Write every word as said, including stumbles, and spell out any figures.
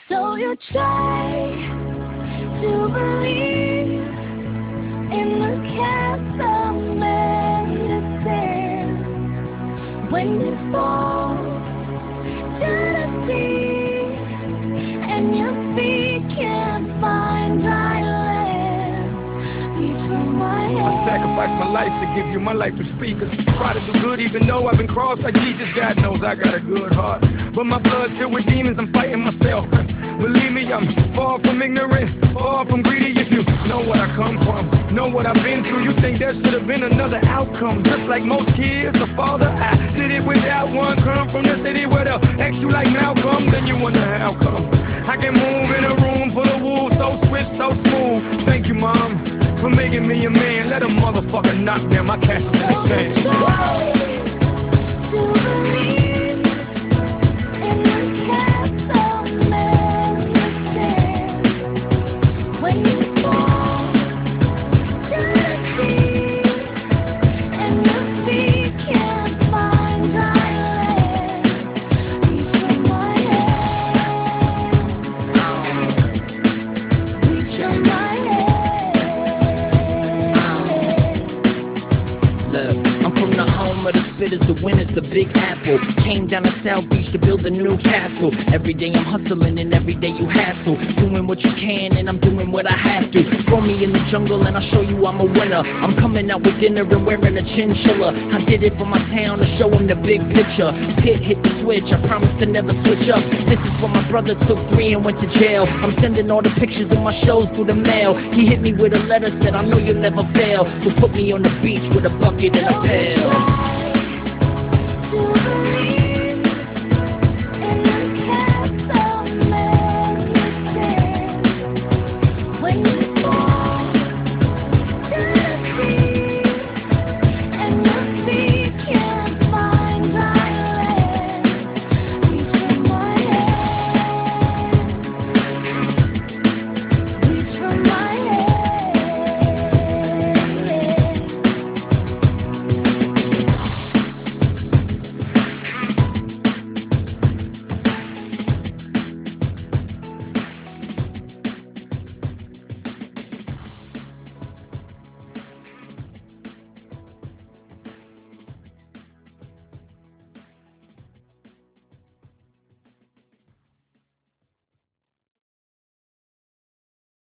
So you try to believe in the cast of medicine when you fall to the deep and your feet can't find dry land. Reach for my hand. I sacrificed my life to give you my life to speak. Try to do good even though I've been crossed like Jesus. God knows I got a good heart, but my blood's filled with demons. I'm fighting myself. Believe me, I'm far from ignorant, far from greedy. If you know what I come from, know what I've been through, you think there should have been another outcome. Just like most kids, a father, I did it without one. Come from the city where they'll X you like Malcolm, then you wonder how come I can move in a room full of wolves, so swift, so smooth. Thank you, Mom, for making me a man. Let a motherfucker knock down my castle in the sand. So try to believe in the cast of medicine when you fall to the deep and your feet can't find dry land. Reach for my hand. Reach for my Look, I'm from the home of the spitters, the winners, the Big Apple. Came down to South Beach to build a new castle. Every day I'm hustling and every day you hassle. Doing what you can and I'm doing what I have to. Throw me in the jungle and I'll show you I'm a winner. I'm coming out with dinner and wearing a chinchilla. I did it for my town to show them the big picture. Pit hit the switch, I promise to never switch up. This is for my brother, took three and went to jail. I'm sending all the pictures of my shows through the mail. He hit me with a letter, said I know you'll never fail. So put me on the beach with a bucket and a pail. to believe